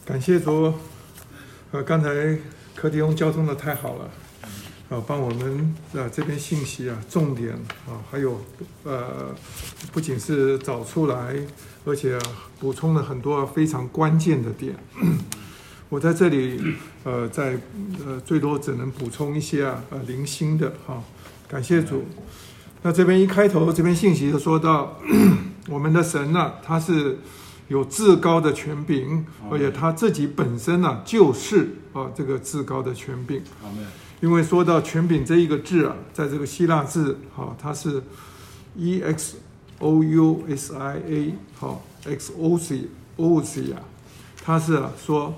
感谢主，刚才柯弟兄交通的太好了，帮我们这边信息重点还有不仅是找出来，而且补充了很多非常关键的点。我在这里最多只能补充一些零星的感谢主。那这边一开头这边信息就说到，我们的神他是有至高的权柄，而且他自己本身就是这个至高的权柄。因为说到权柄这一个字在这个希腊字它是 exousia exousia， 它是说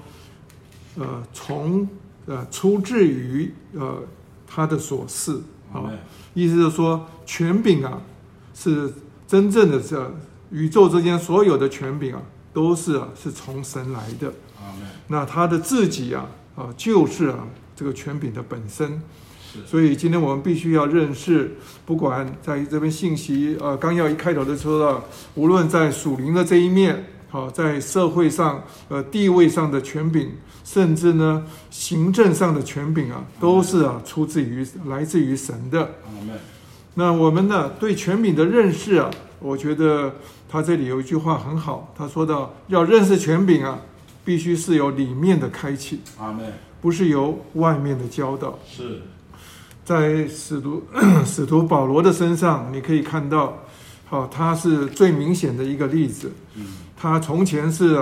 出自于他的所示意思就是说权柄是真正的宇宙之间所有的权柄都是从神来的。那他的自己就是这个权柄的本身。所以今天我们必须要认识，不管在这边信息纲要一开头就说到，无论在属灵的这一面在社会上地位上的权柄，甚至呢行政上的权柄都是来自于神的。那我们呢对权柄的认识我觉得他这里有一句话很好，他说到要认识权柄必须是由里面的开启，不是由外面的教导。 是在使徒保罗的身上你可以看到他是最明显的一个例子。他从前是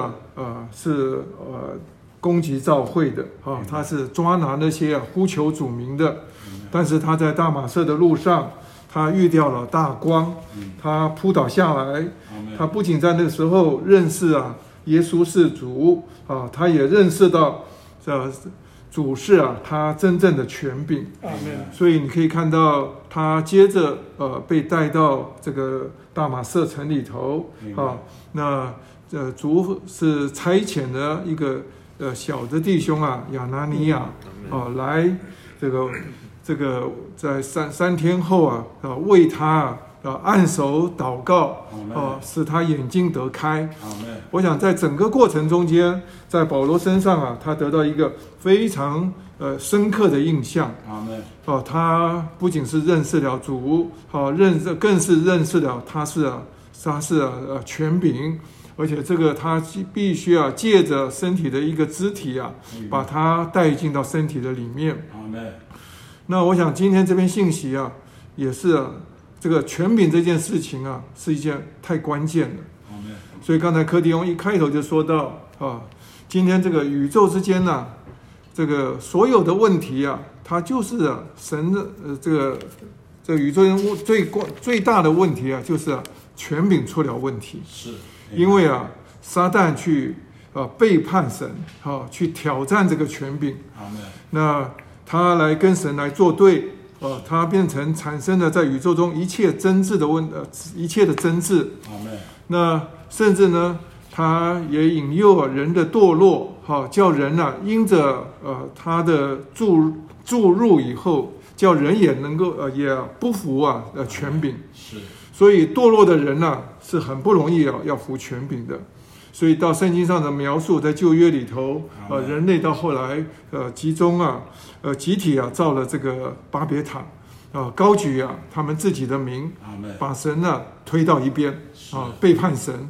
攻击教会的他是抓拿那些呼求主名的。但是他在大马色的路上，他遇到了大光，他扑倒下来。他不仅在那个时候认识耶稣是主他也认识到主是他真正的权柄。所以你可以看到他接着被带到这个大马色城里头那主是差遣了一个小的弟兄亚拿尼亚来这个在三天后为他按手祷告使他眼睛得开。我想在整个过程中间，在保罗身上他得到一个非常深刻的印象。他不仅是认识了主更是认识了他是权柄，而且这个他必须借着身体的一个肢体把它带进到身体的里面。那我想今天这篇信息也是这个权柄这件事情是一件太关键了。所以刚才柯弟兄一开头就说到今天这个宇宙之间这个所有的问题它就是神的这个宇宙间最大的问题就是权柄出了问题。 是因为撒旦去背叛神去挑战这个权柄。那他来跟神来作对他变成产生了在宇宙中一切争执的一切的争执。那甚至呢他也引诱人的堕落叫人因着他的注入以后，叫人也能够也不服权柄。所以堕落的人是很不容易要服权柄的。所以到圣经上的描述，在旧约里头人类到后来集体造了这个巴别塔高举他们自己的名，把神推到一边背叛神。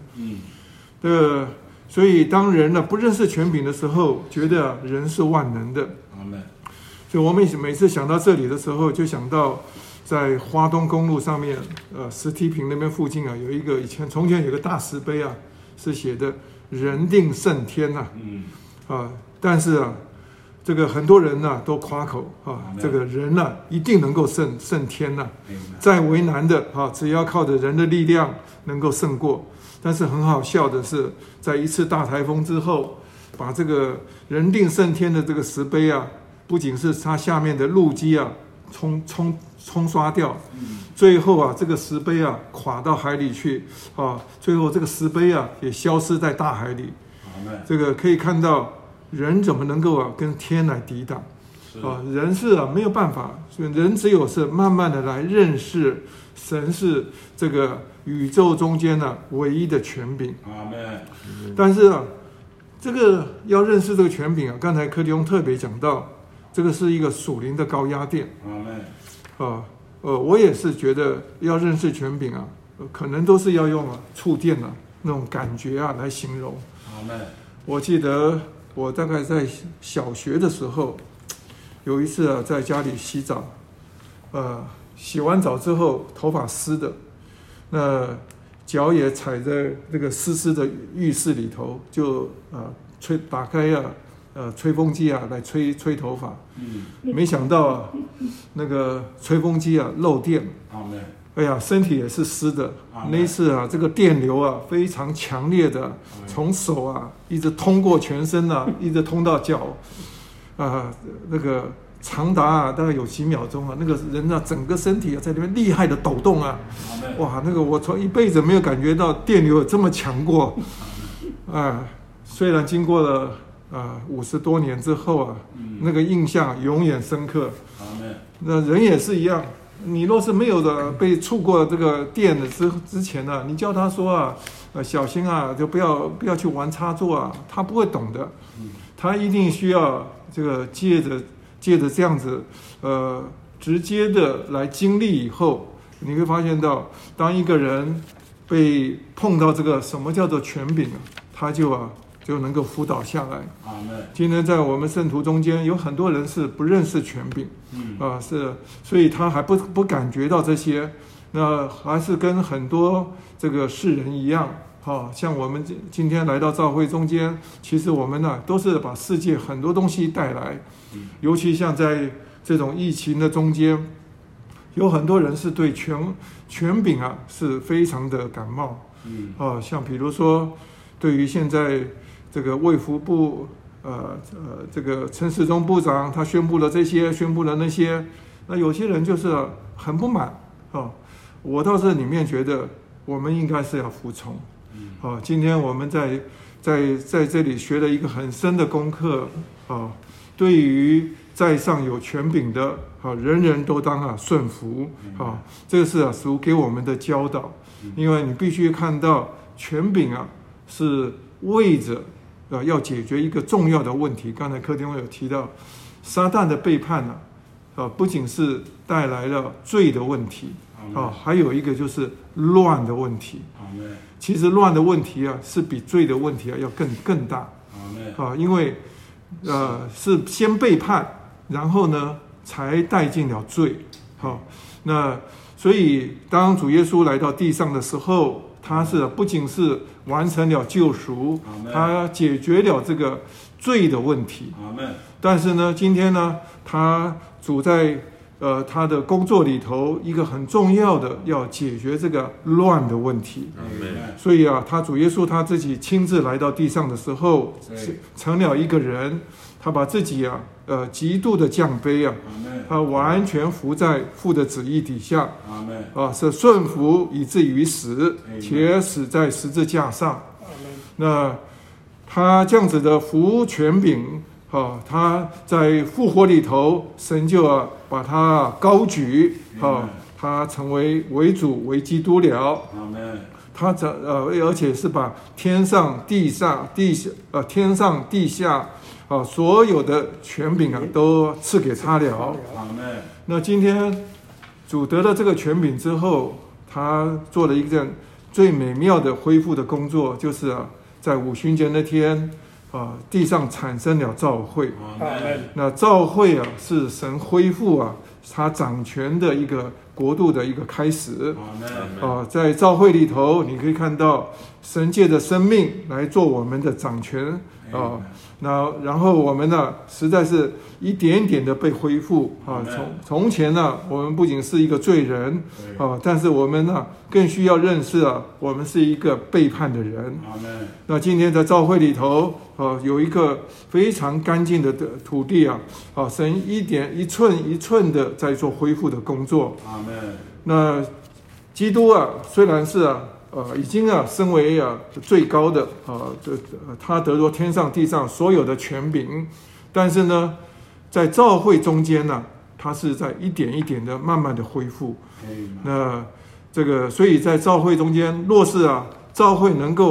所以当人不认识权柄的时候，觉得人是万能的。所以我们每次想到这里的时候，就想到在花东公路上面石梯坪那边附近有一个从前有个大石碑是写的人定胜天但是这个很多人都夸口这个人一定能够胜天再为难的只要靠着人的力量能够胜过。但是很好笑的是，在一次大台风之后，把这个人定胜天的这个石碑不仅是它下面的路基冲刷掉，最后这个石碑垮到海里去最后这个石碑也消失在大海里。这个可以看到人怎么能够跟天来抵挡人是没有办法，所以人只有是慢慢的来认识神是这个宇宙中间唯一的权柄。但是这个要认识这个权柄啊，刚才柯弟兄特别讲到，这个是一个属灵的高压电。我也是觉得要认识权柄啊，可能都是要用触电那种感觉来形容。我记得我大概在小学的时候，有一次在家里洗澡，洗完澡之后头发湿的，那脚也踩在这个湿湿的浴室里头，就打开吹风机来吹头发。没想到那个吹风机漏电。哎呀，身体也是湿的。那一次这个电流非常强烈的，从手一直通过全身一直通到脚，那个长达大概有几秒钟那个人整个身体在里面厉害的抖动哇，那个我从一辈子没有感觉到电流有这么强过。虽然经过了50多年之后那个印象永远深刻。那人也是一样。你若是没有被触过这个电的之前你叫他说小心就不要去玩插座他不会懂的。他一定需要这个借着这样子直接的来经历以后，你会发现到，当一个人被碰到这个什么叫做权柄他就能够辅导下来。今天在我们圣徒中间有很多人是不认识权柄，所以他还不感觉到这些，那还是跟很多这个世人一样，像我们今天来到教会中间，其实我们都是把世界很多东西带来，尤其像在这种疫情的中间，有很多人是对权柄是非常的感冒，像比如说对于现在这个卫福部这个陈时中部长他宣布了这些，宣布了那些，那有些人就是很不满我到这里面觉得我们应该是要服从。今天我们在这里学了一个很深的功课对于在上有权柄的人人都当顺服这个是属给我们的教导。因为你必须看到权柄是为着要解决一个重要的问题。刚才柯弟兄有提到，撒旦的背叛不仅是带来了罪的问题还有一个就是乱的问题。其实乱的问题是比罪的问题要更大因为是先背叛，然后呢才带进了罪。那所以当主耶稣来到地上的时候，他是不仅是完成了救赎，他解决了这个罪的问题。但是呢，今天呢，他主在他的工作里头，一个很重要的要解决这个乱的问题。所以他主耶稣他自己亲自来到地上的时候，成了一个人，他把自己极度的降卑他完全服在父的旨意底下是顺服以至于死，且死在十字架上。那他这样子的服权柄他在复活里头，神就把他高举他成为主为基督了。他而且是把天上地下所有的权柄都赐给他了。那今天主得了这个权柄之后，他做了一件最美妙的恢复的工作，就是在五旬节那天地上产生了教会。那教会是神恢复他掌权的一个国度的一个开始。在教会里头，你可以看到神借着生命来做我们的掌权然后我们实在是一点点的被恢复从前我们不仅是一个罪人但是我们更需要认识我们是一个背叛的人。那今天在教会里头有一个非常干净的土地神一寸一寸的在做恢复的工作。那基督虽然是已经身为最高的他得着天上地上所有的权柄，但是呢，在教会中间他是在一点一点的慢慢的恢复。那这个所以在教会中间，若是教会能够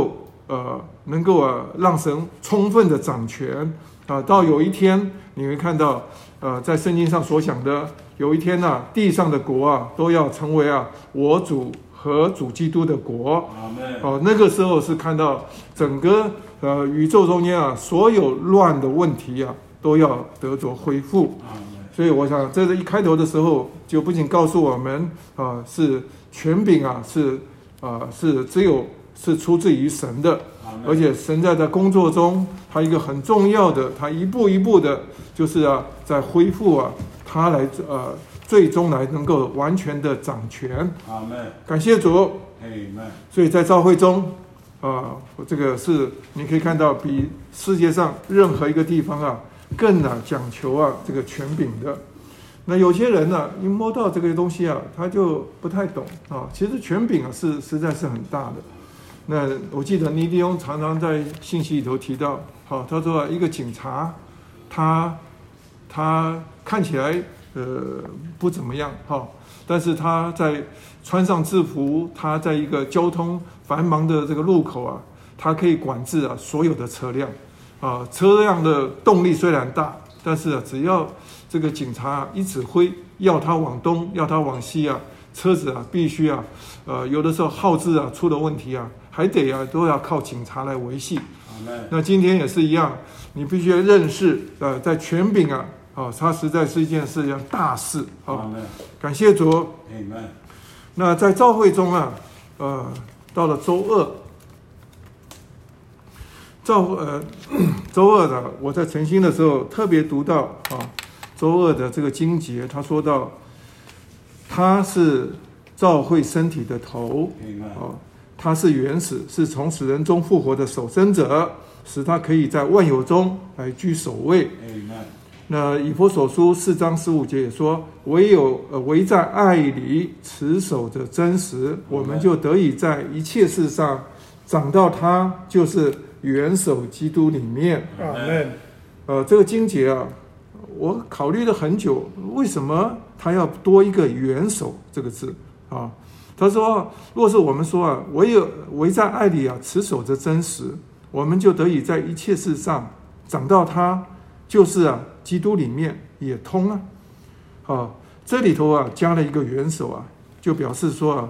能够让神充分的掌权到有一天你会看到在圣经上所讲的，有一天地上的国都要成为我主和主基督的国。那个时候是看到整个宇宙中间所有乱的问题都要得着恢复。所以我想这是一开头的时候就不仅告诉我们是权柄是只有是出自于神的，而且神在工作中他一个很重要的，他一步一步的就是在恢复他来最终来能够完全的掌权。感谢主。所以在教会中这个是你可以看到比世界上任何一个地方更讲求这个权柄的。那有些人一摸到这个东西他就不太懂其实权柄是实在是很大的。那我记得尼迪翁常常在信息里头提到他说一个警察他看起来不怎么样但是他在穿上制服，他在一个交通繁忙的这个路口他可以管制所有的车辆车辆的动力虽然大，但是只要这个警察一指挥，要他往东要他往西车子必须有的时候耗资出了问题还得都要靠警察来维系。那今天也是一样，你必须要认识在权柄它实在是一件大事感谢主。那在教会中到了周二我在晨星的时候特别读到周二的这个经节，他说到他是教会身体的头他是原始，是从死人中复活的守生者，使他可以在万有中来居首位。那以弗所书4章15节也说，唯在爱里持守着真实，我们就得以在一切事上长到他就是元首基督里面。这个经节我考虑了很久，为什么他要多一个元首这个字他说若是我们说唯在爱里持守着真实，我们就得以在一切事上长到他就是基督里面也通这里头加了一个元首就表示说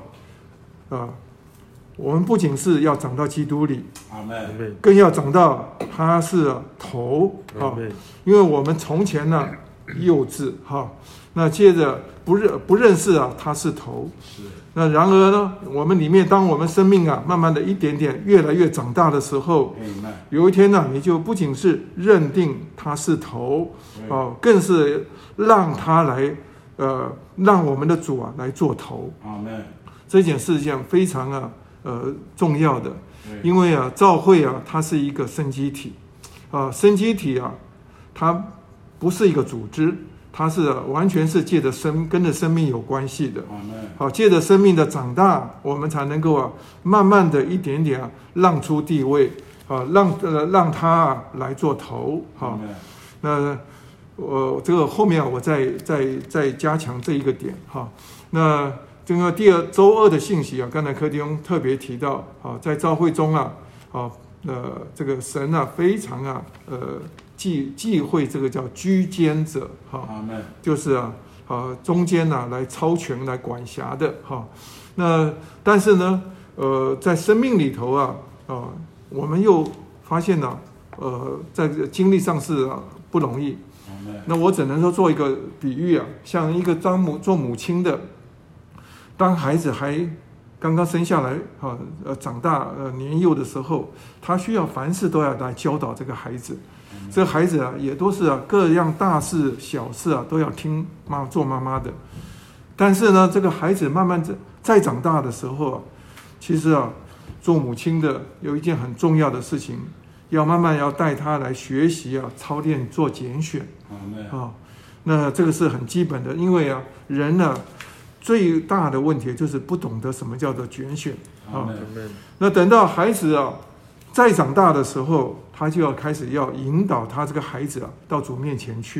我们不仅是要长到基督里，更要长到他是头因为我们从前幼稚那接着不认识他是头，那然而呢，我们里面当我们生命慢慢的一点点越来越长大的时候，有一天你就不仅是认定他是头更是让他来让我们的主来做头。这件事情非常重要的，因为教会它是一个生机体生机体它不是一个组织，它是完全是跟着生命有关系的。借着生命的长大，我们才能够慢慢的一点点让出地位让他来做头那这个后面我再加强这一个点那这个周二的信息刚才柯弟兄特别提到在教会中这个神非常忌讳这个叫居间者就是中间来操权来管辖的那但是呢在生命里头我们又发现在经历上是不容易。那我只能说做一个比喻像一个做母亲的，当孩子还刚刚生下来长大年幼的时候，他需要凡事都要来教导这个孩子。这个孩子也都是各样大事小事都要听做妈妈的。但是呢，这个孩子慢慢再长大的时候其实做母亲的有一件很重要的事情，要慢慢要带他来学习操练做拣选那这个是很基本的，因为人最大的问题就是不懂得什么叫做拣选那等到孩子再长大的时候，他就要开始要引导他这个孩子到主面前去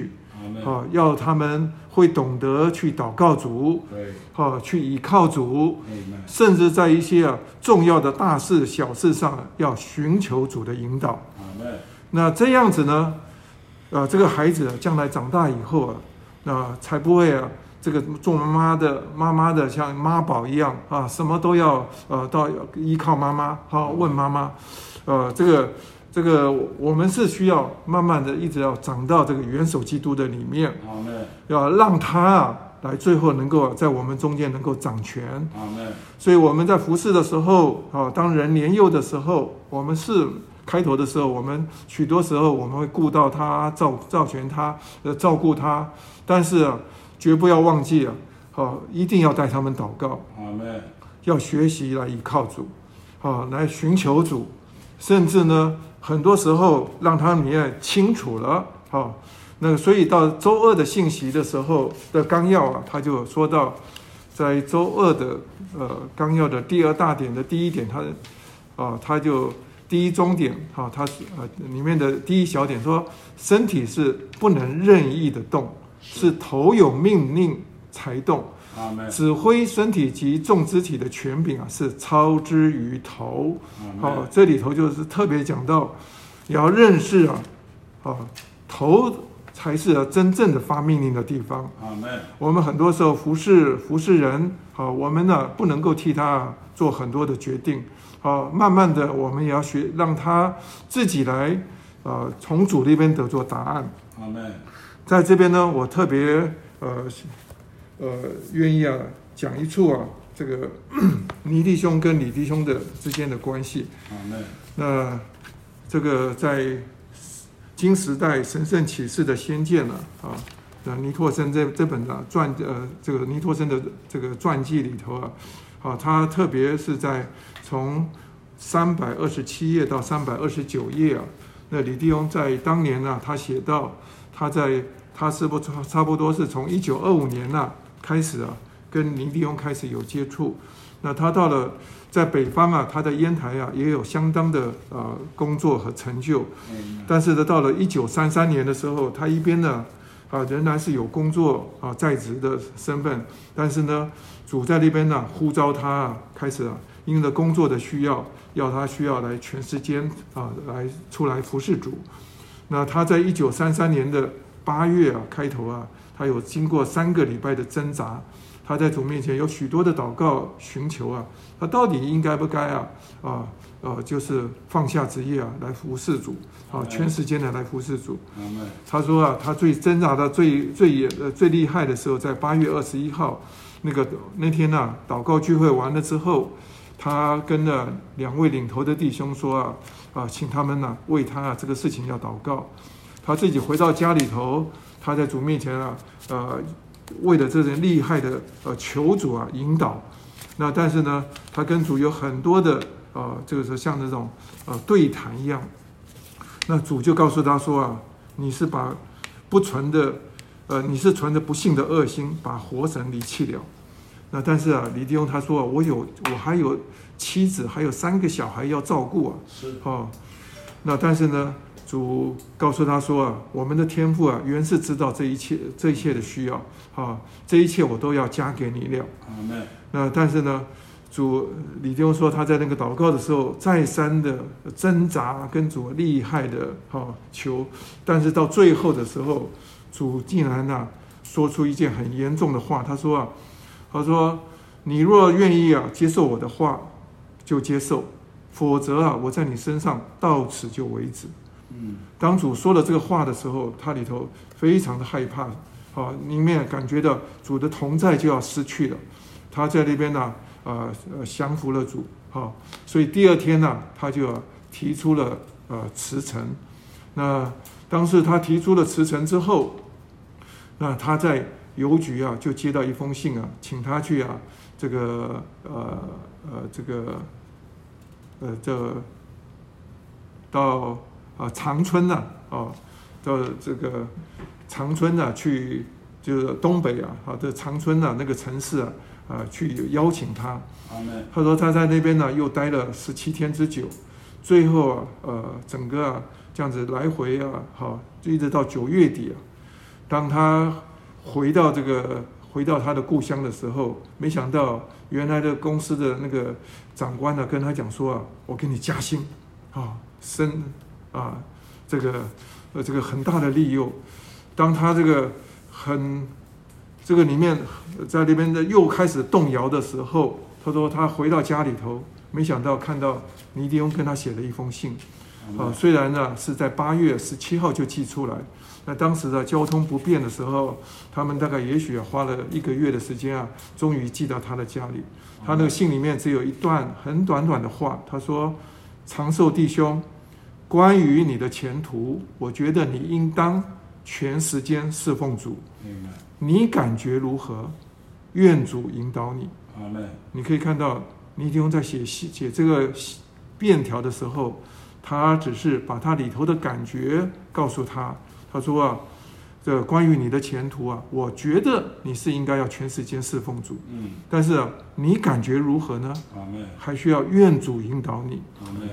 要他们会懂得去祷告主，去依靠主，甚至在一些重要的大事小事上要寻求主的引导。那这样子呢，这个孩子将来长大以后才不会这个做妈妈的像妈宝一样什么都要到依靠妈妈，问妈妈，这个我们是需要慢慢的一直要长到这个元首基督的里面，要让他来最后能够在我们中间能够掌权。所以我们在服事的时候当人年幼的时候，我们是开头的时候，我们许多时候我们会顾到他，照全他，照顾他，但是绝不要忘记一定要带他们祷告，要学习来依靠主，来寻求主，甚至呢很多时候让他们也清楚了，所以到周二的信息的时候的纲要他就说到，在周二的纲要的第2大点的第1点，他就第一中点他里面的第1小点说，身体是不能任意的动，是头有命令才动，指挥身体及众肢体的权柄是操之于头。这里头就是特别讲到，也要认识头才是真正的发命令的地方。我们很多时候服侍人，我们不能够替他做很多的决定，慢慢的我们也要让他自己来从主那边得做答案。在这边呢，我特别愿意讲一处这个尼弟兄跟李弟兄的之间的关系。那这个在新时代神圣启示的先见尼托生这本这个尼托生的这个传记里头他特别是在从327页到329页那李弟兄在当年他写到他差不多是从1925年开始跟尼弟兄开始有接触。那他到了在北方他在烟台也有相当的工作和成就。但是呢，到了1933年的时候，他一边仍然是有工作在职的身份，但是呢，主在那边呼召他开始因为工作的需要，他需要来全时间来出来服侍主。那他在1933年的8月开头他有经过3个礼拜的挣扎，他在主面前有许多的祷告寻求他到底应该不该就是放下职业来服侍主全时间的来服侍主。他说他最挣扎的最厉害的时候，在8月21号那天祷告聚会完了之后，他跟了2位领头的弟兄说请他们为他这个事情要祷告。他自己回到家里头，他在主面前为了这人厉害的求主引导。那但是呢，他跟主有很多的这个是像那种对谈一样。那主就告诉他说你是把你是存着不幸的恶心，把活神离弃了。那但是李弟兄他说我还有妻子，还有3个小孩要照顾那但是呢，主告诉他说我们的天父原是知道这一切的需要这一切我都要加给你了。那但是呢，李弟兄说他在那个祷告的时候再三的挣扎，跟主厉害的求，但是到最后的时候，主竟然说出一件很严重的话。他说你若愿意接受我的话就接受，否则我在你身上到此就为止。当主说了这个话的时候，他里头非常的害怕里面感觉到主的同在就要失去了。他在那边降服了主所以第2天他就提出了辞呈。那当时他提出了辞呈之后，那他在邮局就接到一封信请他去到长春到这个长春去，就是东北的长春那个城市去邀请他。他说他在那边又待了17天之久，最后整个这样子来回就一直到9月底当他回到他的故乡的时候，没想到原来的公司的那个长官呢，跟他讲说啊，我给你加薪，这个很大的利诱。当他这个里面在那边的又开始动摇的时候，他说他回到家里头，没想到看到尼迪翁跟他写了一封信，虽然呢是在8月17号就寄出来，那当时的交通不便的时候，他们大概也许花了1个月的时间终于寄到他的家里。他那个信里面只有一段很短短的话，他说：“长寿弟兄，关于你的前途，我觉得你应当全时间侍奉主。你感觉如何？愿主引导你。”你可以看到尼迪翁在写这个便条的时候，他只是把他里头的感觉告诉他。他说这关于你的前途我觉得你是应该要全时间侍奉主。但是你感觉如何呢？还需要愿主引导你。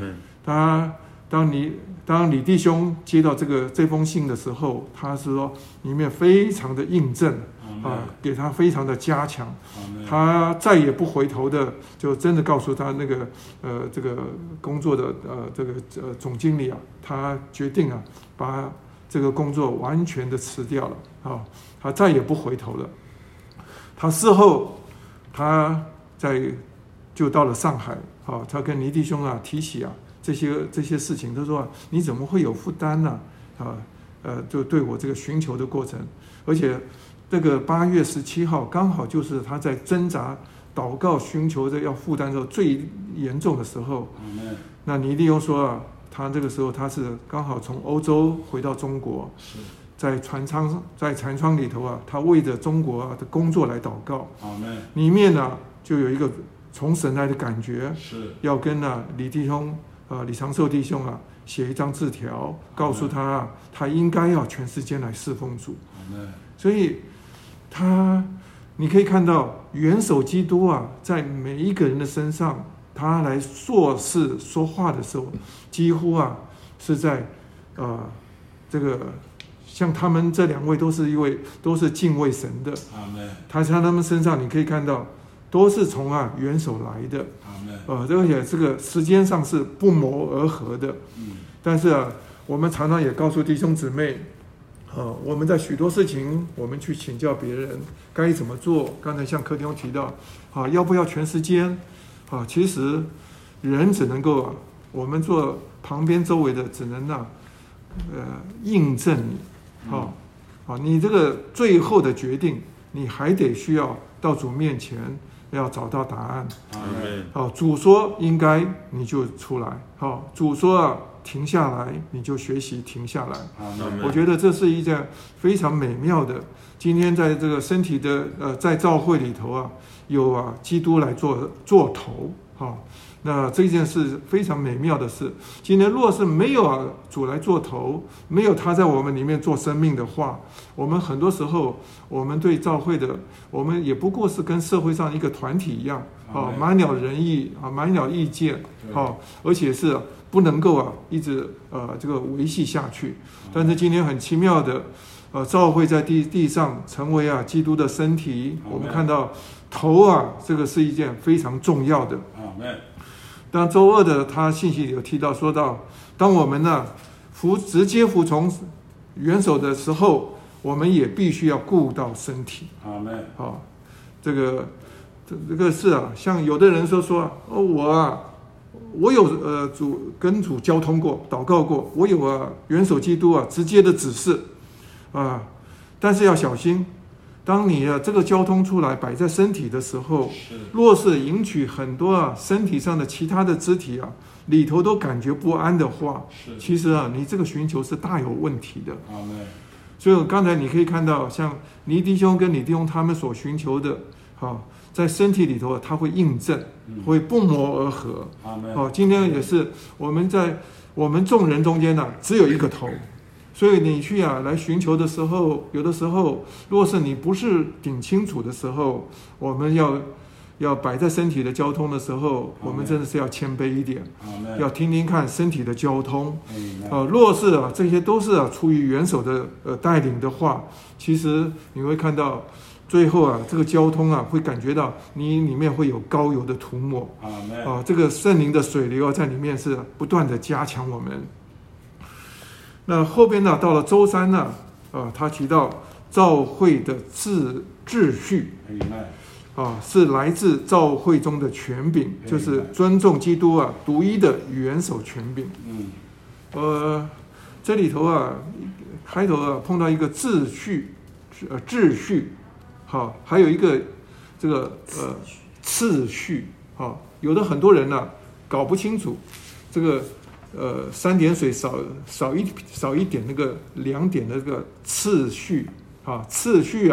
当李弟兄接到这封信的时候，他是说里面非常的印证给他非常的加强，他再也不回头的，就真的告诉他那个这个工作的总经理他决定把这个工作完全的辞掉了他再也不回头了。他事后就到了上海他跟尼弟兄提起这些事情，他说你怎么会有负担呢？就对我这个寻求的过程，而且这个8月17号刚好就是他在挣扎、祷告、寻求要负担的时候最严重的时候。那尼弟兄说他这个时候他是刚好从欧洲回到中国，在船舱里头他为着中国的工作来祷告。里面就有一个从神来的感觉，要跟李弟兄李长寿弟兄写一张字条，告诉他他应该要全时间来侍奉主。所以你可以看到元首基督在每一个人的身上，他来做事说话的时候，几乎是在这个像他们这2位都是敬畏神的。他在他们身上你可以看到都是从元首来的。而且这个时间上是不谋而合的。但是我们常常也告诉弟兄姊妹，我们在许多事情我们去请教别人该怎么做。刚才像柯弟兄提到要不要全时间其实人只能够我们做旁边周围的只能印证你你这个最后的决定你还得需要到主面前要找到答案。主说应该你就出来，主说停下来你就学习停下来。我觉得这是一件非常美妙的。今天在这个身体的在教会里头有基督来做头那这件事非常美妙的事。今天若是没有主来做头，没有他在我们里面做生命的话，我们很多时候我们对教会的我们也不过是跟社会上一个团体一样满了仁义满了意见而且是不能够一直这个维系下去。但是今天很奇妙的教会在地上成为基督的身体。我们看到头这个是一件非常重要的。当周2的他信息里有提到说到，当我们直接服从元首的时候，我们也必须要顾到身体。这个是像有的人说我有跟主交通过祷告过，我有元首基督直接的指示但是要小心，当你这个交通出来摆在身体的时候，若是引起很多身体上的其他的肢体里头都感觉不安的话，其实你这个寻求是大有问题的。所以刚才你可以看到像尼弟兄跟李弟兄他们所寻求的在身体里头他会印证，会不谋而合。今天也是我们众人中间只有一个头，所以你去来寻求的时候，有的时候若是你不是顶清楚的时候，我们要摆在身体的交通的时候，我们真的是要谦卑一点，要听听看身体的交通。若是这些都是出于元首的带领的话，其实你会看到最后这个交通会感觉到你里面会有膏油的涂抹。这个圣灵的水流在里面是不断的加强我们。那后边到了周三他提到教会的秩序。是来自教会中的权柄，就是尊重基督独一的元首权柄。这里头开头碰到一个秩序，还有一个这个次序。有的很多人搞不清楚这个3点水少一点那个2点的这个次序。次序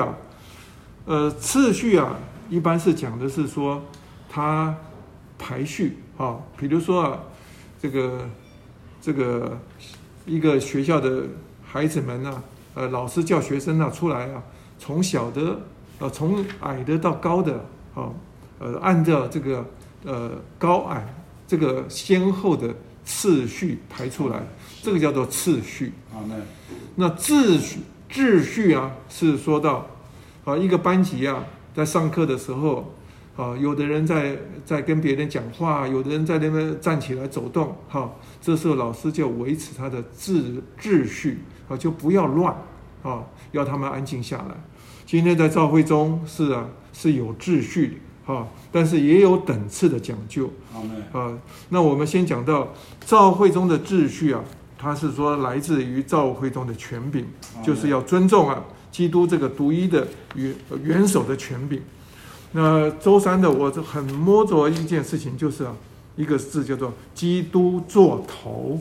一般是讲的是说它排序。比如说这个一个学校的孩子们老师叫学生出来从小的从矮的到高的按照这个高矮这个先后的次序排出来，这个叫做次序。那秩序是说到一个班级在上课的时候有的人在跟别人讲话，有的人在那边站起来走动。这时候老师就维持他的秩序就不要乱要他们安静下来。今天在教会中是有秩序但是也有等次的讲究。那我们先讲到教会中的秩序它是说来自于教会中的权柄，就是要尊重基督这个独一的元首的权柄。那周三的我很摸着一件事情，就是一个字叫做基督做头。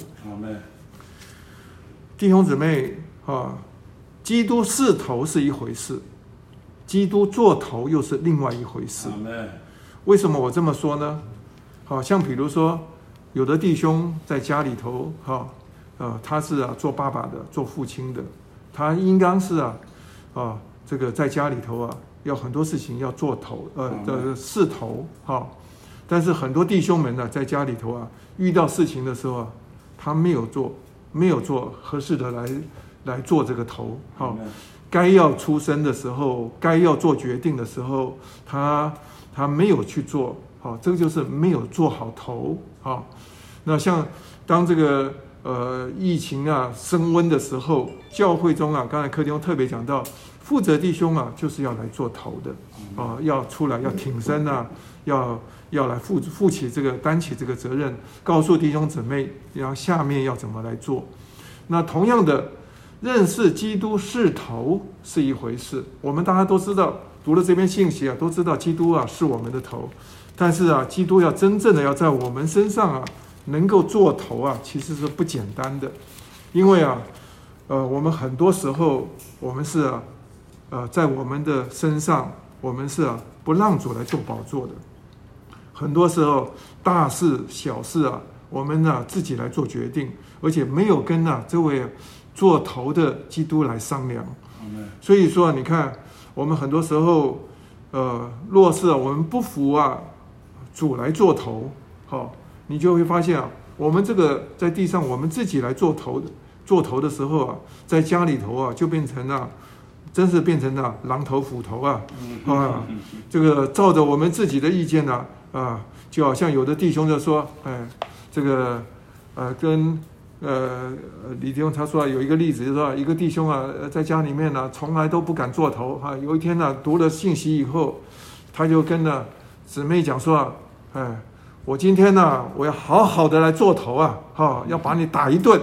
弟兄姊妹基督是头是一回事，基督做头又是另外一回事。为什么我这么说呢？像比如说有的弟兄在家里头他是做爸爸的，做父亲的，他应当是这个在家里头要很多事情要做头是头但是很多弟兄们在家里头遇到事情的时候他没有做合适的来做这个头该要出声的时候，该要做决定的时候，他没有去做这个就是没有做好头那像当这个疫情升温的时候，教会中刚才柯弟兄特别讲到，负责弟兄就是要来做头的要出来要挺身要来负起这个担起这个责任，告诉弟兄姊妹然后下面要怎么来做。那同样的，认识基督是头是一回事，我们大家都知道，读了这篇信息都知道基督是我们的头，但是基督要真正的要在我们身上能够做头其实是不简单的。因为我们很多时候我们是在我们的身上我们是不让主来做宝座的，很多时候大事小事我们自己来做决定，而且没有跟这位做头的基督来商量。所以说你看我们很多时候若是我们不服主来做头你就会发现我们这个在地上我们自己来做头的时候在家里头就变成真是变成狼头虎头这个照着我们自己的意见就好像有的弟兄就说这个跟李弟兄他说有一个例子，就是说一个弟兄在家里面从来都不敢做头有一天读了信息以后，他就跟姊妹讲说我今天我要好好的来做头要把你打一顿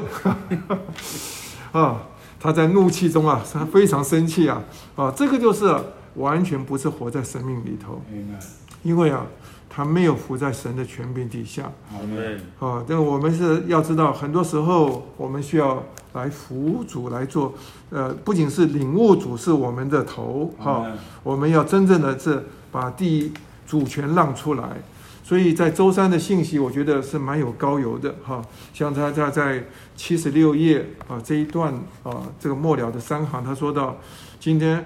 他在怒气中他非常生气这个就是完全不是活在生命里头，因为他没有服在神的权柄底下。但我们是要知道，很多时候我们需要来服主来做不仅是领悟主是我们的头我们要真正的是把主权让出来。所以在周三的信息我觉得是蛮有高油的像他在76页这一段这个末了的3行，他说到今天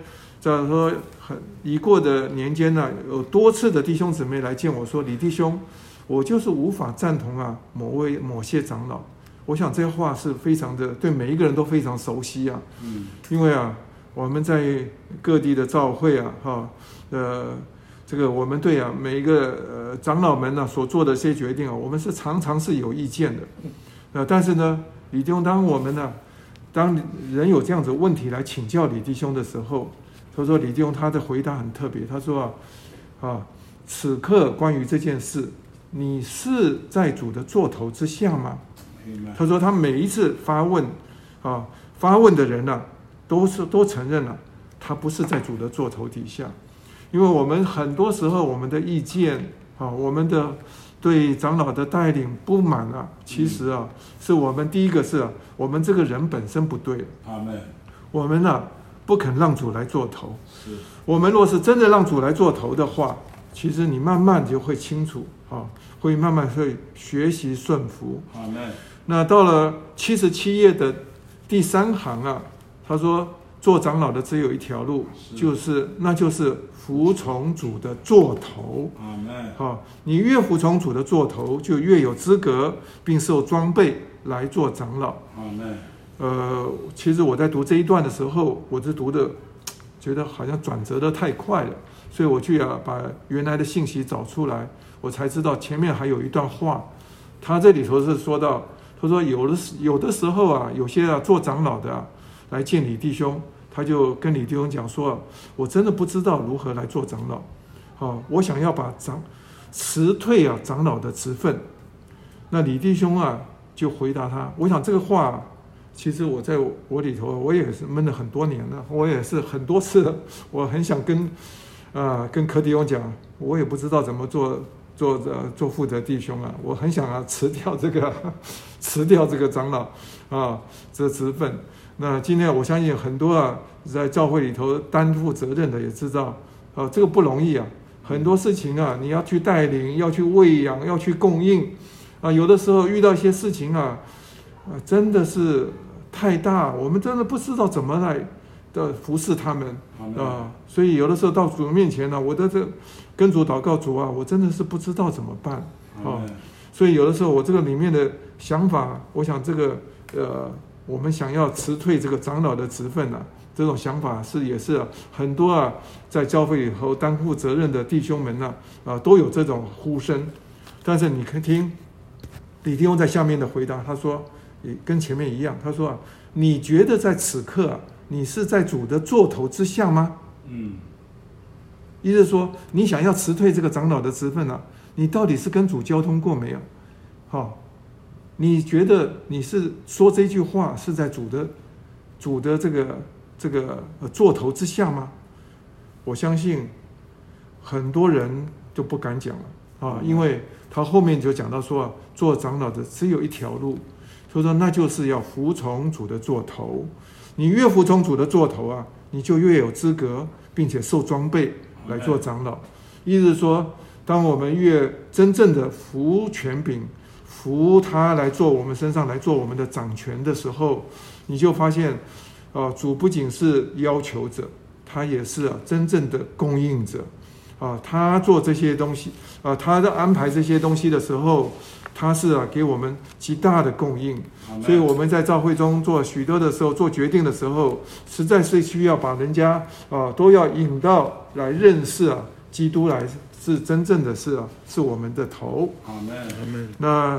假如说已过的年间呢，有多次的弟兄姊妹来见我说，李弟兄，我就是无法赞同某些长老。我想这些话是非常的对每一个人都非常熟悉啊。因为我们在各地的教会这个我们对每一个长老们所做的这些决定我们是常常是有意见的。但是呢，李弟兄，当人有这样子问题来请教李弟兄的时候，他说李弟兄他的回答很特别，他说此刻关于这件事，你是在主的座头之下吗？他说他每一次发问的人都承认了，他不是在主的座头底下。因为我们很多时候我们的意见我们的对长老的带领不满其实是我们第一个是我们这个人本身不对。我们不肯让主来做头。我们若是真的让主来做头的话，其实你慢慢就会清楚会慢慢会学习顺服。那到了77页的第3行他说做长老的只有一条路，那就是服从主的座头。你越服从主的座头，就越有资格并受装备来做长老。其实我在读这一段的时候，我是读的觉得好像转折的太快了，所以我去把原来的信息找出来，我才知道前面还有一段话。他这里头是说到，他说有的时候有些做长老的来见李弟兄，他就跟李弟兄讲说，我真的不知道如何来做长老。我想要把辞退长老的职分。那李弟兄就回答他，我想这个话其实我在我里头我也是闷了很多年了，我也是很多次了，我很想跟柯弟兄讲，我也不知道怎么做负责弟兄我很想辞掉这个长老这职分。那今天我相信很多在教会里头担负责任的也知道这个不容易很多事情你要去带领，要去喂养，要去供应有的时候遇到一些事情真的是太大，我们真的不知道怎么来的服侍他们所以有的时候到主面前我的跟主祷告，主我真的是不知道怎么办所以有的时候我这个里面的想法，我想这个我们想要辞退这个长老的职分这种想法也是很多在教会里头担负责任的弟兄们都有这种呼声。但是你可以听李弟兄在下面的回答，他说也跟前面一样，他说你觉得在此刻你是在主的座头之下吗？意思是说你想要辞退这个长老的职分你到底是跟主交通过没有？你觉得你是说这句话是在主的这个座头之下吗？我相信很多人就不敢讲了因为他后面就讲到说做长老的只有一条路，所以说那就是要服从主的座头。你越服从主的座头你就越有资格并且受装备来做长老。意思是说，当我们越真正的服权柄，服他来做我们身上来做我们的掌权的时候，你就发现主不仅是要求者，他也是真正的供应者他做这些东西他在安排这些东西的时候，他是给我们极大的供应。所以我们在教会中做许多的时候，做决定的时候，实在是需要把人家都要引到来认识基督来是真正的是我们的头。那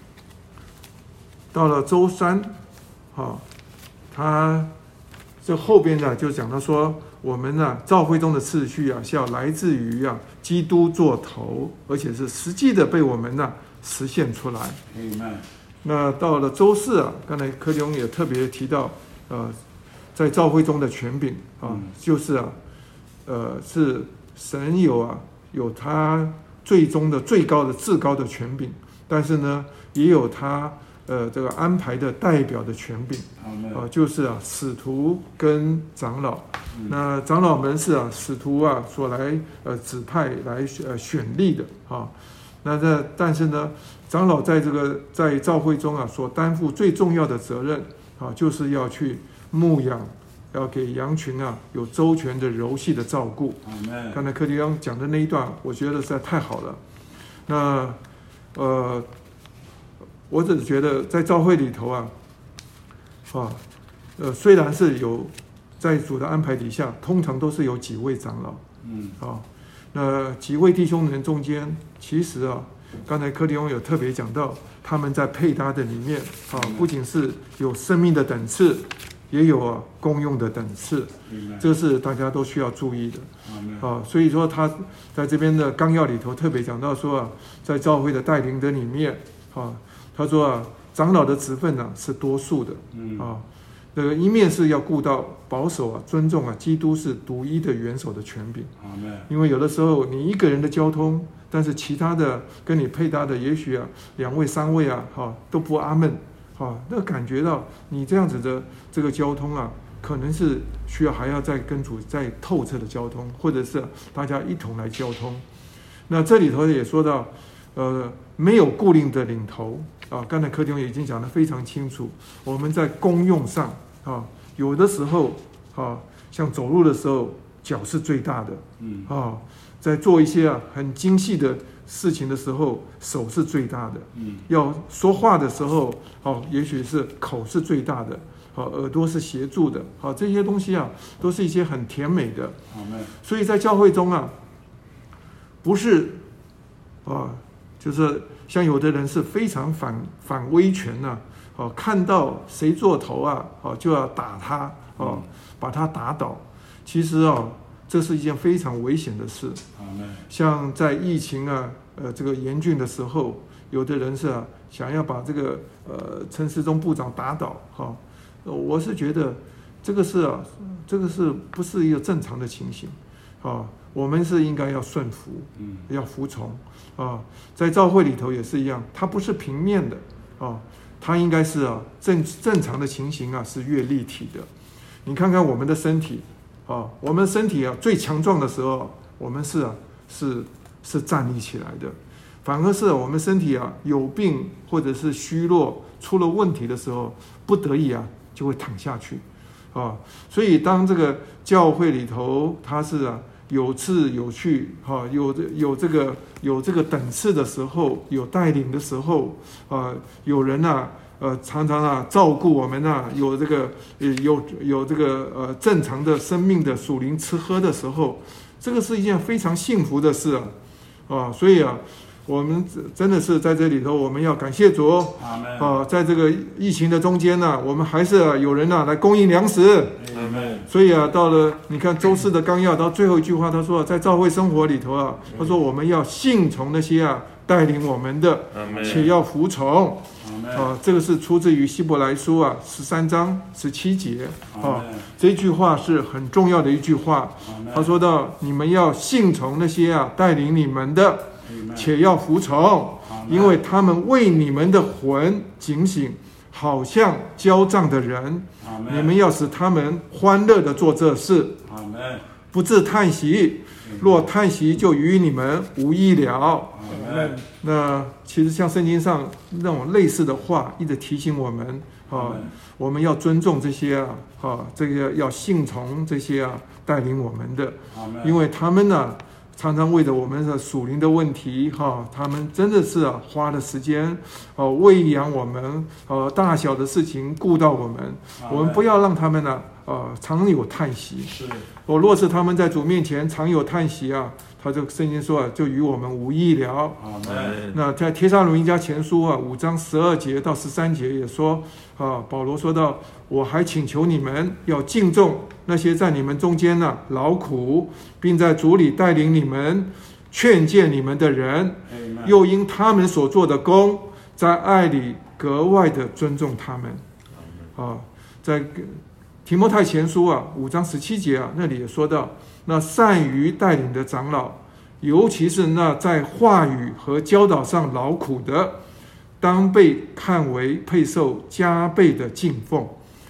到了周3他这后边就讲到说，我们教会中的次序是要来自于基督做头，而且是实际的被我们实现出来。那到了周4刚才柯弟兄也特别提到在教会中的权柄就是是神有他最终的最高的至高的权柄，但是呢也有他这个安排的代表的权柄就是使徒跟长老。那长老们是使徒所来指派来选立的但是呢，长老在教会中所担负最重要的责任就是要去牧养要给羊群啊有周全的柔细的照顾。刚才柯迪央讲的那一段，我觉得实在太好了。那我只是觉得在教会里头虽然是有在主的安排底下，通常都是有几位长老，那几位弟兄人中间，其实刚才柯迪翁有特别讲到，他们在配搭的里面不仅是有生命的等次，也有功用的等次，这是大家都需要注意的。所以说他在这边的纲要里头特别讲到说在教会的带领的里面他说长老的职分是多数的这个一面是要顾到保守尊重基督是独一的元首的权柄，因为有的时候你一个人的交通，但是其他的跟你配搭的也许2位3位都不阿们那感觉到你这样子的这个交通可能是需要还要再跟主再透彻的交通，或者是大家一同来交通。那这里头也说到没有固定的领头刚才柯弟兄已经讲得非常清楚，我们在功用上有的时候像走路的时候脚是最大的在做一些很精细的事情的时候手是最大的要说话的时候也许是口是最大的耳朵是协助的这些东西都是一些很甜美的所以在教会中不是就是像有的人是非常反威权看到谁做头就要打他把他打倒。其实这是一件非常危险的事。像在疫情这个严峻的时候，有的人是想要把这个陈时中部长打倒我是觉得这个是不是一个正常的情形我们是应该要顺服要服从在教会里头也是一样，它不是平面的它应该是正常的情形是越立体的。你看看我们的身体我们身体最强壮的时候，我们是站立起来的，反而是我们身体有病或者是虚弱出了问题的时候，不得已就会躺下去所以当这个教会里头它是有次有序有这个等次的时候，有带领的时候有人常常照顾我们有这个正常的生命的属灵吃喝的时候，这个是一件非常幸福的事所以我们真的是在这里头，我们要感谢主在这个疫情的中间我们还是有人来供应粮食。所以到了你看周四的纲要到最后一句话，他说在教会生活里头他说我们要信从那些带领我们的，且要服从这个是出自于希伯来书13章17节这句话是很重要的一句话。他说到你们要信从那些带领你们的，且要服从，因为他们为你们的魂警醒，好像交账的人，你们要使他们欢乐的做这事，不致叹息，若叹息就与你们无益了。那其实像圣经上那种类似的话一直提醒我们我们要尊重这些这个要信从这些带领我们的，因为他们常常为着我们的属灵的问题他们真的是花了时间喂养我们大小的事情顾到我们我们不要让他们常有叹息。若是他们在主面前常有叹息他就圣经说就与我们无益了。那在帖撒罗尼迦前书5章12节到13节也说保罗说到，我还请求你们要敬重那些在你们中间劳苦，并在主里带领你们劝诫你们的人，又因他们所做的工在爱里格外的尊重他们在提摩太前书5章17节那里也说到，那善于带领的长老，尤其是那在话语和教导上劳苦的，当被看为配受加倍的敬奉。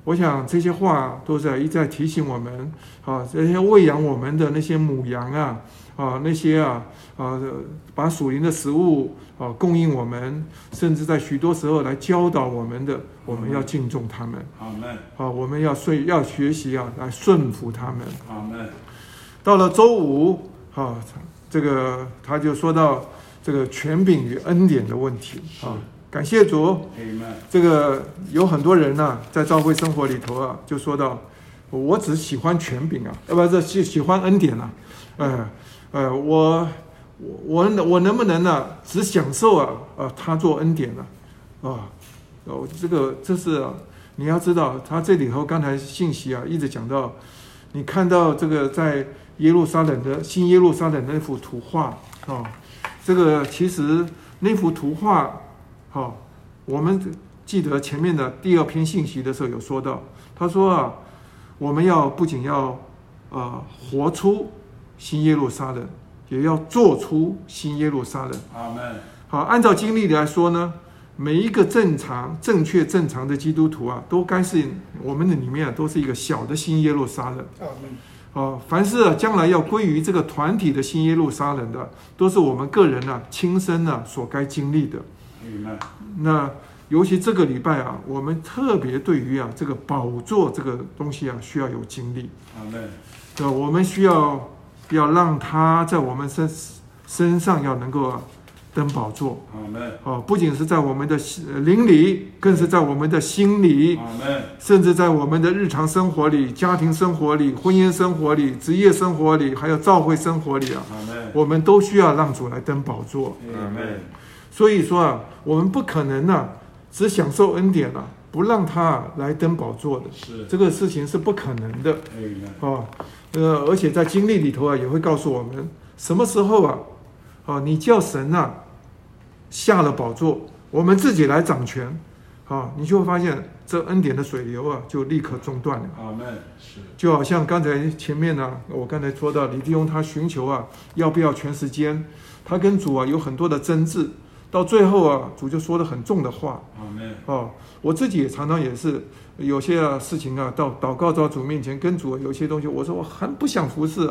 我想这些话都在一再提醒我们这些喂养我们的那些母羊那些把属灵的食物供应我们，甚至在许多时候来教导我们的，我们要敬重他们。我们要学习来顺服他们。到了周五这个他就说到这个权柄与恩典的问题感谢主。这个有很多人在教会生活里头就说到，我只喜欢权柄不是喜欢恩典我能不能只享受他做恩典这是你要知道，他这里头刚才信息一直讲到，你看到这个在耶路撒冷的新耶路撒冷那幅图画这个其实那幅图画我们记得前面的第2篇信息的时候有说到，他说我们不仅要活出新耶路撒冷，也要做出新耶路撒冷。阿们。好，按照经历来说呢，每一个正常的基督徒都该是我们的里面都是一个小的新耶路撒冷。阿们。凡是将来要归于这个团体的新耶路撒冷的，都是我们个人亲身所该经历的。那尤其这个礼拜我们特别对于这个宝座这个东西需要有经历。阿们。我们需要让他在我们身上能够登宝座。不仅是在我们的灵里，更是在我们的心里，甚至在我们的日常生活里、家庭生活里、婚姻生活里、职业生活里，还有教会生活里我们都需要让主来登宝座。所以说我们不可能只享受恩典不让他来登宝座的，这个事情是不可能的。而且在经历里头也会告诉我们，什么时候你叫神下了宝座，我们自己来掌权你就会发现这恩典的水流就立刻中断了。阿们。就好像刚才前面我刚才说到李弟兄他寻求要不要全时间，他跟主有很多的争执，到最后主就说了很重的话。我自己也常常也是有些事情祷告到主面前，跟主有些东西我说我很不想服侍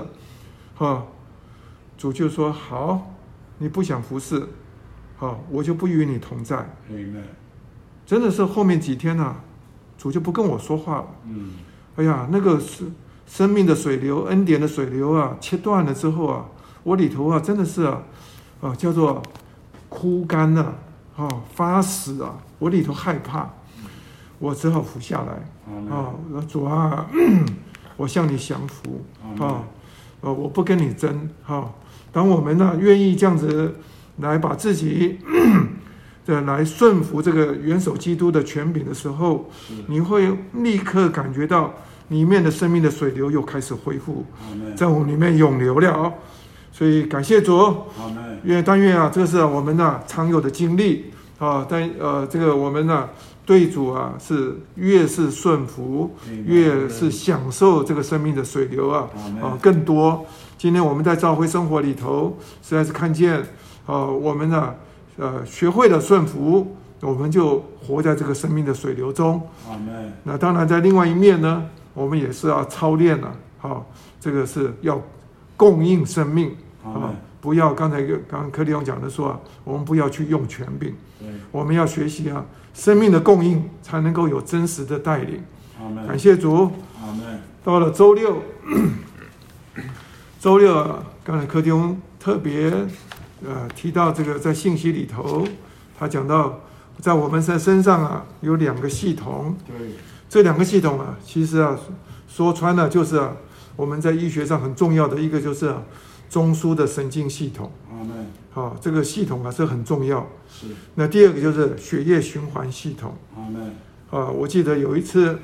主就说好，你不想服侍我就不与你同在。真的是后面几天主就不跟我说话了。哎呀，那个是生命的水流，恩典的水流切断了之后我里头真的是叫做枯干发死我里头害怕，我只好服下来主我向你降服我不跟你争当我们愿意这样子来把自己来顺服这个元首基督的权柄的时候，你会立刻感觉到里面的生命的水流又开始恢复，在我们里面涌流了所以感谢主。但愿这是我们常有的经历但这个我们对主是越是顺服，越是享受这个生命的水流更多。今天我们在教会生活里头，实在是看见我们学会了顺服，我们就活在这个生命的水流中。那当然在另外一面呢，我们也是要操练这个是要供应生命不要刚刚柯弟兄讲的说我们不要去用权柄，我们要学习生命的供应，才能够有真实的带领。感谢主。到了周六刚才柯弟兄特别提到这个在信息里头，他讲到在我们身上有2个系统。这2个系统其实说穿了就是我们在医学上很重要的一个，就是中枢的神经系统。这个系统是很重要。那第2个就是血液循环系统。我记得有一次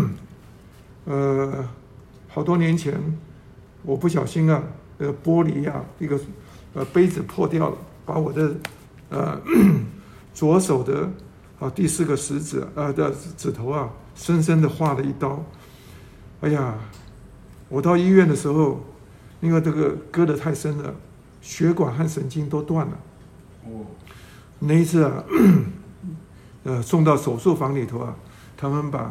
好多年前，我不小心玻璃一个杯子破掉了，把我的左手的第4个食指的指头深深的划了一刀。哎呀，我到医院的时候，因为这个割得太深了，血管和神经都断了。那一次送到手术房里头他们把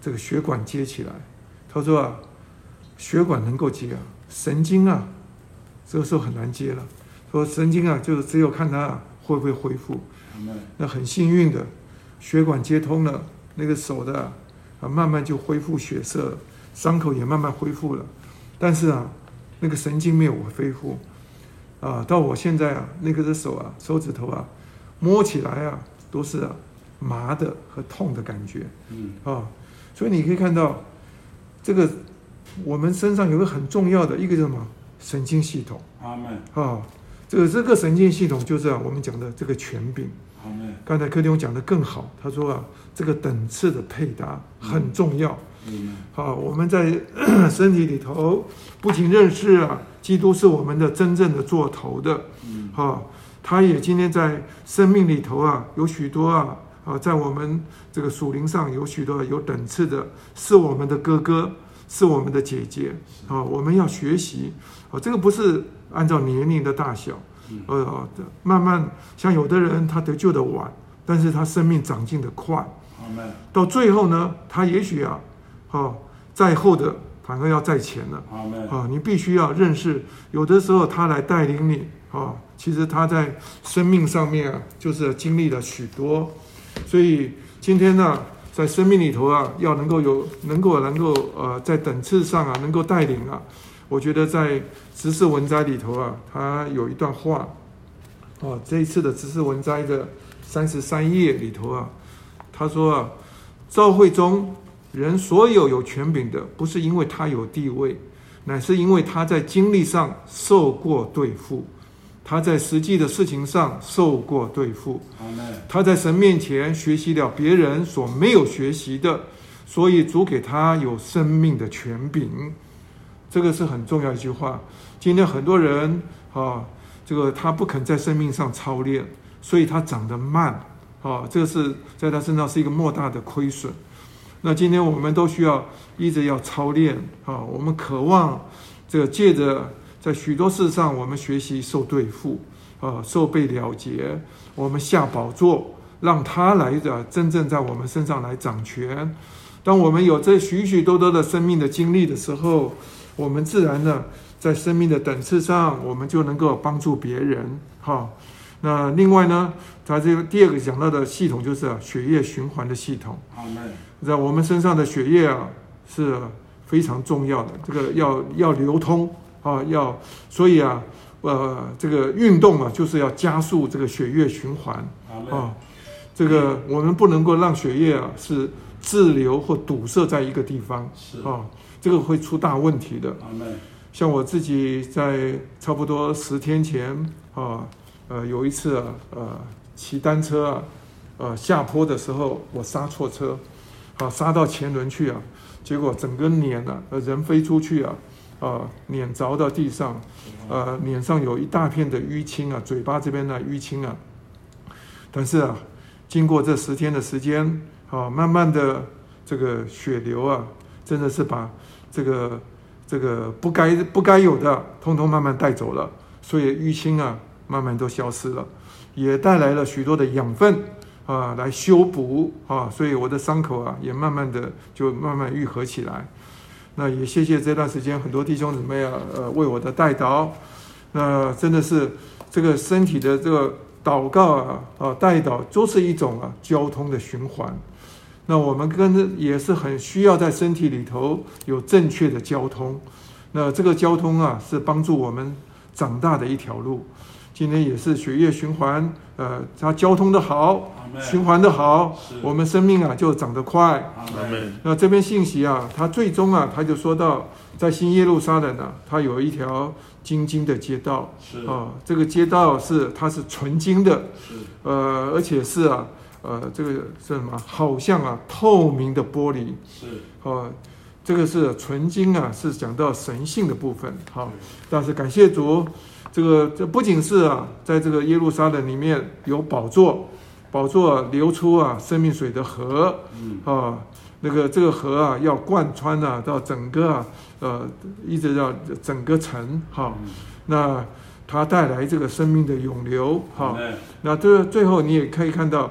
这个血管接起来。他说啊，血管能够接啊，神经啊，这个时候很难接了。说神经啊，就是只有看它会不会恢复。那很幸运的，血管接通了，那个手的慢慢就恢复血色了，伤口也慢慢恢复了。但是啊，那个神经没有恢复啊，到我现在啊，那个手啊，手指头啊，摸起来啊，都是麻的和痛的感觉。所以你可以看到，这个我们身上有个很重要的一个叫什么神经系统。这个神经系统就是我们讲的这个权柄。刚才柯弟兄讲的更好，他说这个等次的配搭很重要。我们在身体里头不仅认识基督是我们的真正的做头的，他也今天在生命里头有许多在我们这个属灵上有许多有等次的，是我们的哥哥，是我们的姐姐我们要学习这个不是按照年龄的大小，慢慢像有的人他得救的晚，但是他生命长进的快，到最后呢，他也许在后的反而要在前了。你必须要认识，有的时候他来带领你其实他在生命上面就是经历了许多，所以今天呢，在生命里头要能够在等次上能够带领我觉得在执事文摘里头他有一段话这一次的执事文摘的33页里头他说教会中人所有权柄的，不是因为他有地位，乃是因为他在经历上受过对付，他在实际的事情上受过对付，他在神面前学习了别人所没有学习的，所以主给他有生命的权柄。这个是很重要的一句话。今天很多人这个他不肯在生命上操练，所以他长得慢这个是在他身上是一个莫大的亏损。那今天我们都需要一直要操练我们渴望这个借着在许多事上我们学习受对付受被了结，我们下宝座，让他来真正在我们身上来掌权。当我们有这许许多多的生命的经历的时候，我们自然呢在生命的等次上，我们就能够帮助别人那另外呢，它这个第二个讲到的系统就是血液循环的系统。在我们身上的血液是非常重要的，这个要流通所以这个运动就是要加速这个血液循环这个我们不能够让血液是滞留或堵塞在一个地方这个会出大问题的。像我自己在差不多10天前有一次骑单车下坡的时候，我刹错车刹到前轮去结果整个脸人飞出去脸着到地上脸上有一大片的淤青嘴巴这边的淤青但是经过这10天的时间慢慢的这个血流真的是把这个不该有的通通慢慢带走了，所以淤青慢慢都消失了，也带来了许多的养分来修补所以我的伤口也慢慢愈合起来。那也谢谢这段时间很多弟兄姊妹为我的代祷。那真的是这个身体的这个祷告代祷都是一种交通的循环。那我们也是很需要在身体里头有正确的交通。那这个交通是帮助我们长大的一条路。今天也是血液循环它交通的好，循环的好，我们生命就长得快。那这边信息它最终它就说到在新耶路撒冷它有一条金金的街道这个街道它是纯金的而且是这个是什么？好像透明的玻璃这个是纯金是讲到神性的部分但是感谢主，这不仅是在这个耶路撒冷里面有宝座流出生命水的河这个河要贯穿到整个一直到整个城那它带来这个生命的涌流那最后你也可以看到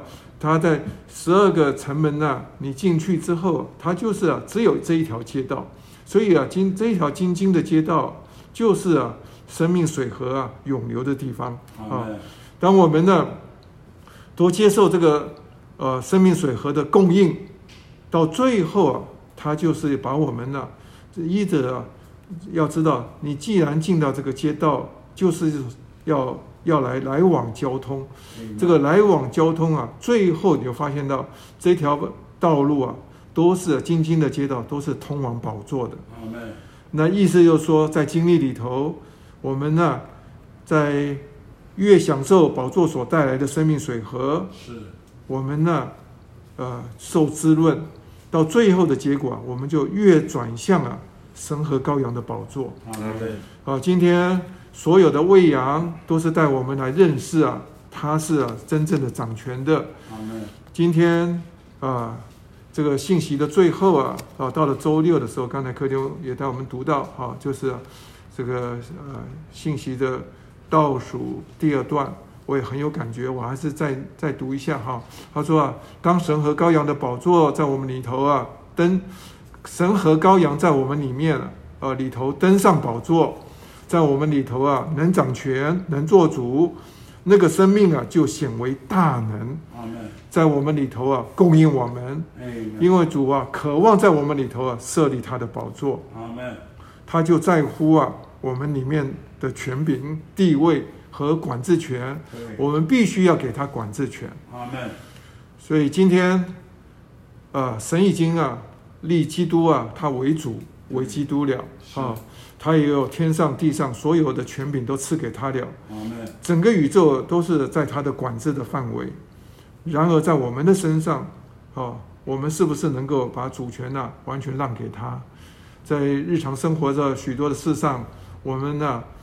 它在12个城门啊，你进去之后，它就是啊，只有这一条街道。所以啊，这一条津津的街道，就是啊，生命水河啊涌流的地方啊。当我们呢，都接受这个生命水河的供应，到最后啊，它就是把我们呢，依着啊，要知道，你既然进到这个街道，就是要来往交通，这个来往交通啊，最后你就发现到这条道路啊，都是津津的街道，都是通往宝座的。那意思就是说，在经历里头，我们呢，在越享受宝座所带来的生命水河，我们呢，受滋润，到最后的结果啊，我们就越转向啊神和羔羊的宝座。今天所有的喂养都是带我们来认识啊，他是啊真正的掌权的。今天这个信息的最后啊，到了周6的时候，刚才柯弟兄也带我们读到啊，就是这个信息的倒数第2段，我也很有感觉，我还是再读一下哈。他说啊，当神和羔羊的宝座在我们里头啊神和羔羊在我们里面里头登上宝座，在我们里头啊能掌权，能做主，那个生命啊就显为大能。在我们里头啊供应我们，因为主啊渴望在我们里头啊设立他的宝座。他就在乎啊我们里面的权柄、地位和管制权，我们必须要给他管制权。所以今天神已经立基督啊他为主为基督了他也有天上地上所有的权柄都赐给他了，整个宇宙都是在他的管制的范围。然而在我们的身上我们是不是能够把主权完全让给他？在日常生活的许多的事上，我们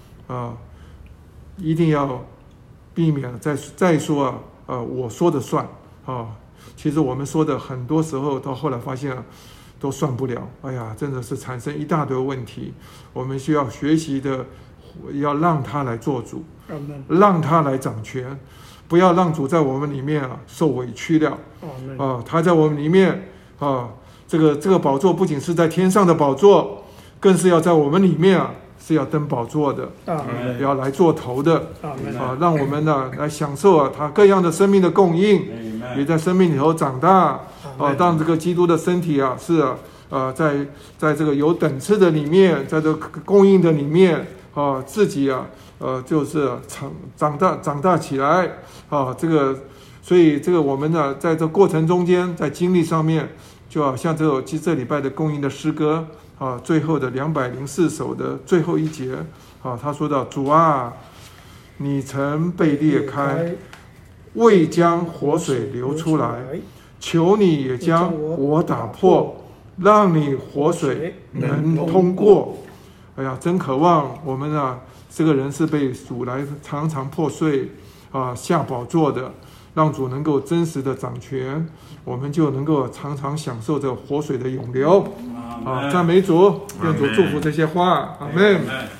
一定要避免再说我说的算其实我们说的很多时候到后来发现都算不了，哎呀，真的是产生一大堆问题。我们需要学习的，要让他来做主，让他来掌权，不要让主在我们里面受委屈了他在我们里面这个宝座不仅是在天上的宝座，更是要在我们里面是要登宝座的，要来做头的让我们来享受他各样的生命的供应，也在生命里头长大让这个基督的身体是在这个有等次的里面，在这个供应的里面自己就是长大起来所以这个我们在这过程中间，在经历上面，就好像这礼拜的供应的诗歌最后的204首的最后一节他说到：主啊，你曾被裂开，未将活水流出来，求你也将我打破，让你活水能通过。哎呀，真渴望我们这个人是被主来常常破碎下宝座的，让主能够真实的掌权，我们就能够常常享受这活水的涌流赞美主，愿主祝福这些话，阿们。